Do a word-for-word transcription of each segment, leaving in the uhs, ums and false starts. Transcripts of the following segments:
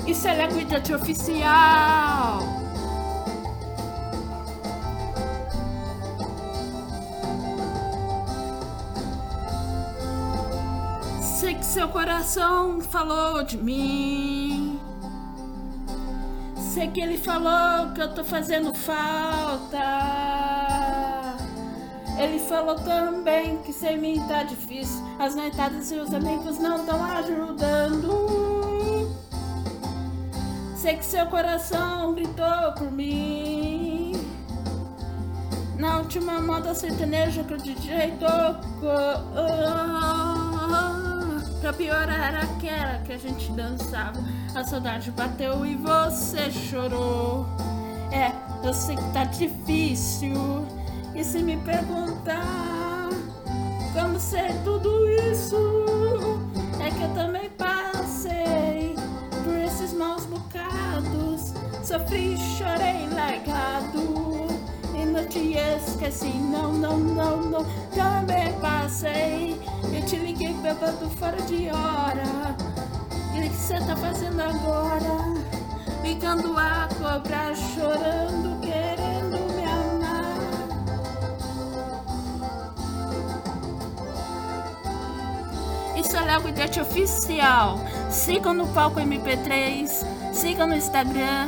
Isso é Liquidate Oficial. Sei que seu coração falou de mim. Sei que ele falou que eu tô fazendo falta. Ele falou também que sem mim tá difícil. As noitadas e os amigos não estão ajudando. Sei que seu coração gritou por mim. Na última moda sertaneja que o D J tocou. Pra piorar era aquela que a gente dançava. A saudade bateu e você chorou. É, eu sei que tá difícil. E se me perguntar como ser tudo isso, é que eu também passei por esses maus bocados. Sofri, chorei, largado e não te esqueci, não, não, não, não. Também passei, eu te liguei bêbado fora de hora. E o que cê tá fazendo agora? Ligando a cobra, chorando, querendo me amar. Isso é Liquidate Oficial. Sigam no Palco M P três, sigam no Instagram.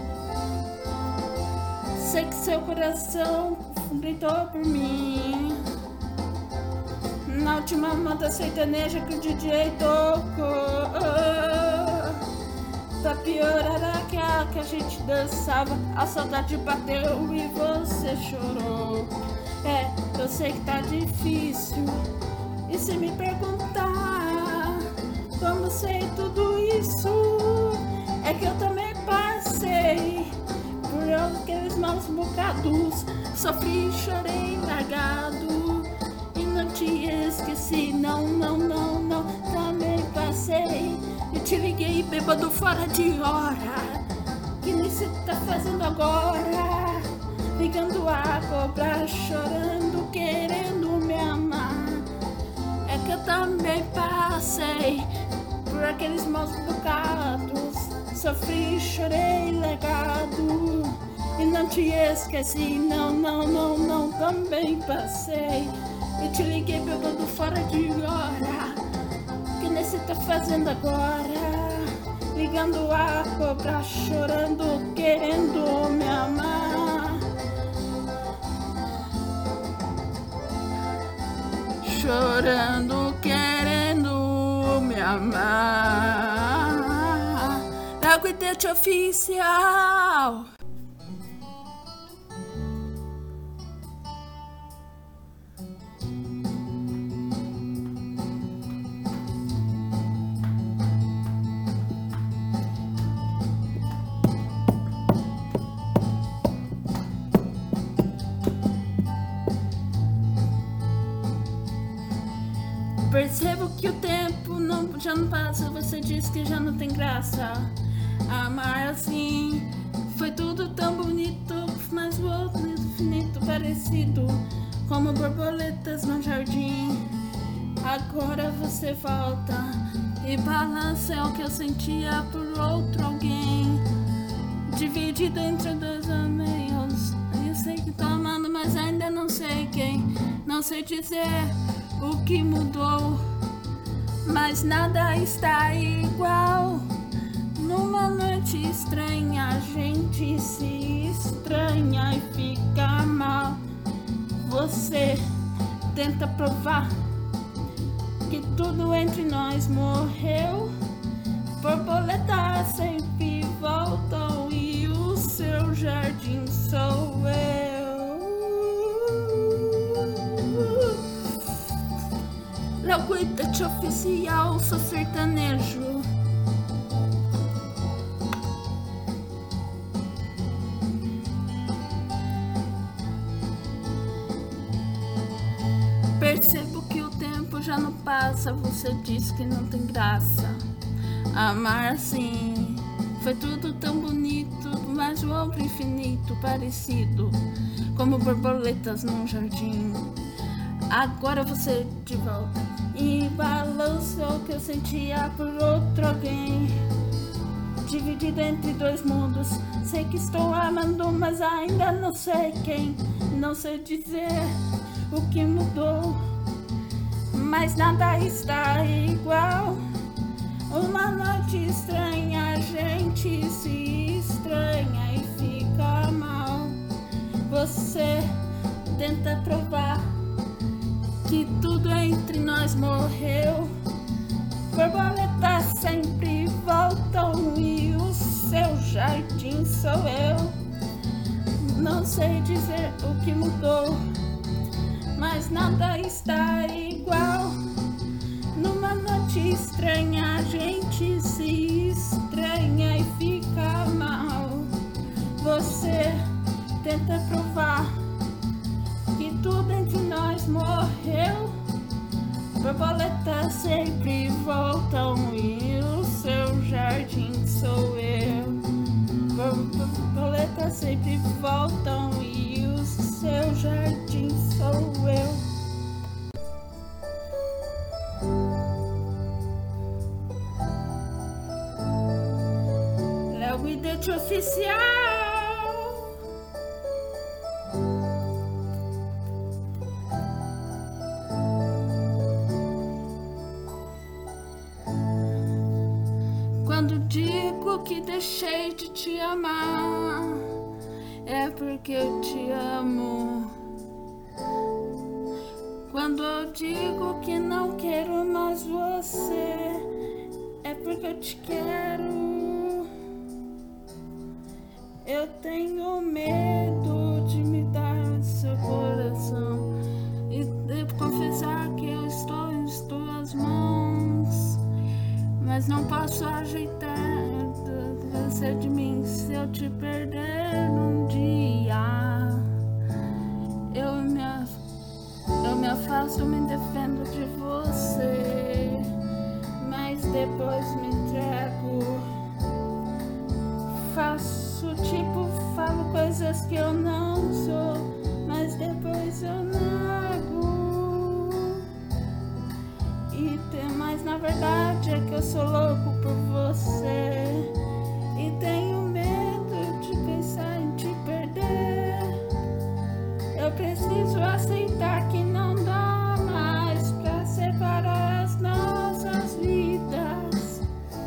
Sei que seu coração gritou por mim. Na última moda sertaneja que o D J tocou. Pra piorar aquela que a gente dançava. A saudade bateu e você chorou. É, eu sei que tá difícil. E se me perguntar como sei tudo isso, é que eu também passei por aqueles maus bocados. Sofri, chorei, largado e não te esqueci, não, não, não, não. Também passei e te liguei bêbado fora de hora. Que nem cê tá fazendo agora? Ligando a cobra, chorando, querendo me amar. É que eu também passei por aqueles maus bocados. Sofri, chorei, largado e não te esqueci, não, não, não, não. Também passei e te liguei bêbado fora de hora. Que nem cê tá fazendo agora? Ligando a cobra, chorando, querendo me amar. Chorando, querendo me amar. Liquidate Oficial. Percebo que o tempo não, já não passa. Você diz que já não tem graça. Amar assim foi tudo tão bonito, mas o outro infinito parecido, como borboletas no jardim. Agora você volta e balança o que eu sentia por outro alguém, dividido entre dois amigos. Eu sei que tô amando, mas ainda não sei quem. Não sei dizer o que mudou, mas nada está igual. Numa noite estranha a gente se estranha e fica mal. Você tenta provar que tudo entre nós morreu. Borboletas sempre voltam e o seu jardim sou eu. Liquidate Oficial, sou sertanejo. Percebo que o tempo já não passa. Você diz que não tem graça. Amar assim foi tudo tão bonito, mas o outro infinito parecido, como borboletas num jardim. Agora você de volta e balança o que eu sentia por outro alguém, dividido entre dois mundos. Sei que estou amando, mas ainda não sei quem. Não sei dizer o que mudou, mas nada está igual. Uma noite estranha, a gente se estranha e fica mal. Você tenta provar que tudo entre nós morreu. Borboletas sempre voltam e o seu jardim sou eu. Não sei dizer o que mudou, mas nada está igual. Numa noite estranha a gente se estranha e fica mal. Você tenta provar que tudo entre nós morreu. Borboletas sempre voltam e o seu jardim sou eu. Borboletas sempre voltam e o seu jardim sou eu. Léo Guidete Oficial. Quando digo que deixei de te amar, é porque eu te amo. Quando eu digo que não quero mais você, é porque eu te quero. Eu tenho medo de me dar seu coração e devo confessar que eu estou em tuas mãos, mas não posso ajeitar você de mim se eu te perder um dia. Eu me, eu me afasto, me defendo de você, mas depois me entrego. Faço tipo, falo coisas que eu não sou, mas depois eu nego. E tem mais, na verdade é que eu sou louco por você e tenho medo de pensar em te perder. Eu preciso aceitar que não dá mais pra separar as nossas vidas.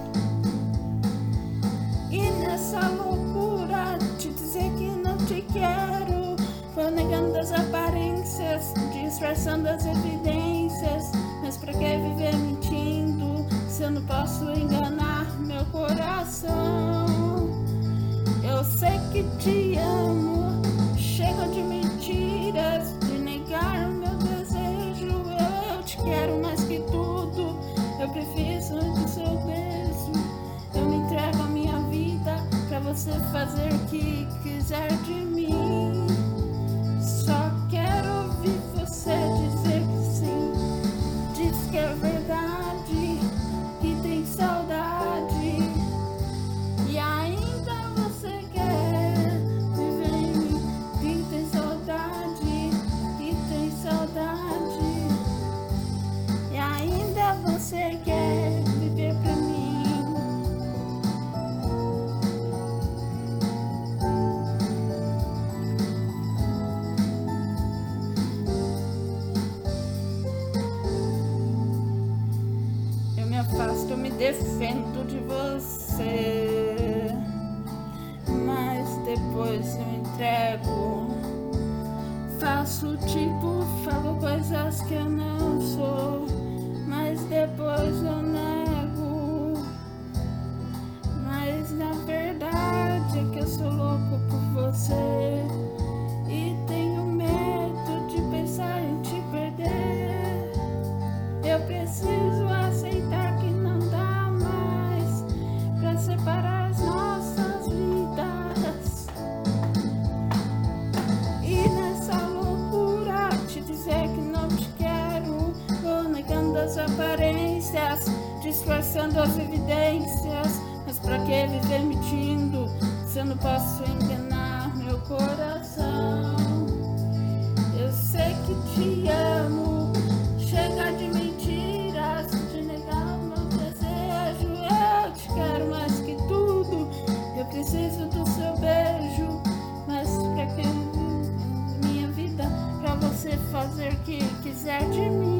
E nessa loucura de dizer que não te quero, vou negando as aparências, disfarçando as evidências. Mas pra que viver mentindo se eu não posso enganar meu coração? Eu sei que te amo, chega de mentiras, de negar o meu desejo. Eu te quero mais que tudo, eu preciso do seu beijo. Eu me entrego a minha vida pra você fazer o que quiser de mim. Só quero ouvir você dizer que sim. Diz que é verdade, que tem saudade, e ainda você quer viver em mim. Que tem saudade, que tem saudade, e ainda você quer viver pra mim. Afasto, me defendo de você, mas depois eu entrego. Faço tipo, falo coisas que eu não sou, mas depois eu nego. Mas na verdade é que eu sou louco por você e tenho medo de pensar em te perder. Eu preciso aceitar que não dá mais pra separar as nossas vidas. E nessa loucura te dizer que não te quero, vou negando as aparências, disfarçando as evidências. Mas pra que viver mentindo se eu não posso enganar meu coração? Eu sei que te amo, chega de mentiras, de negar o meu desejo. Eu te quero mais que tudo, quiser de mim.